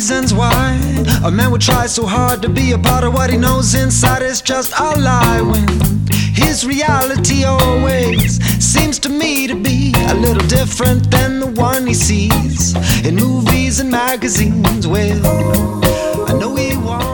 reasons why a man would try so hard to be a part of what he knows inside is just a lie, when his reality always seems to me to be a little different than the one he sees in movies and magazines. Well, I know he wants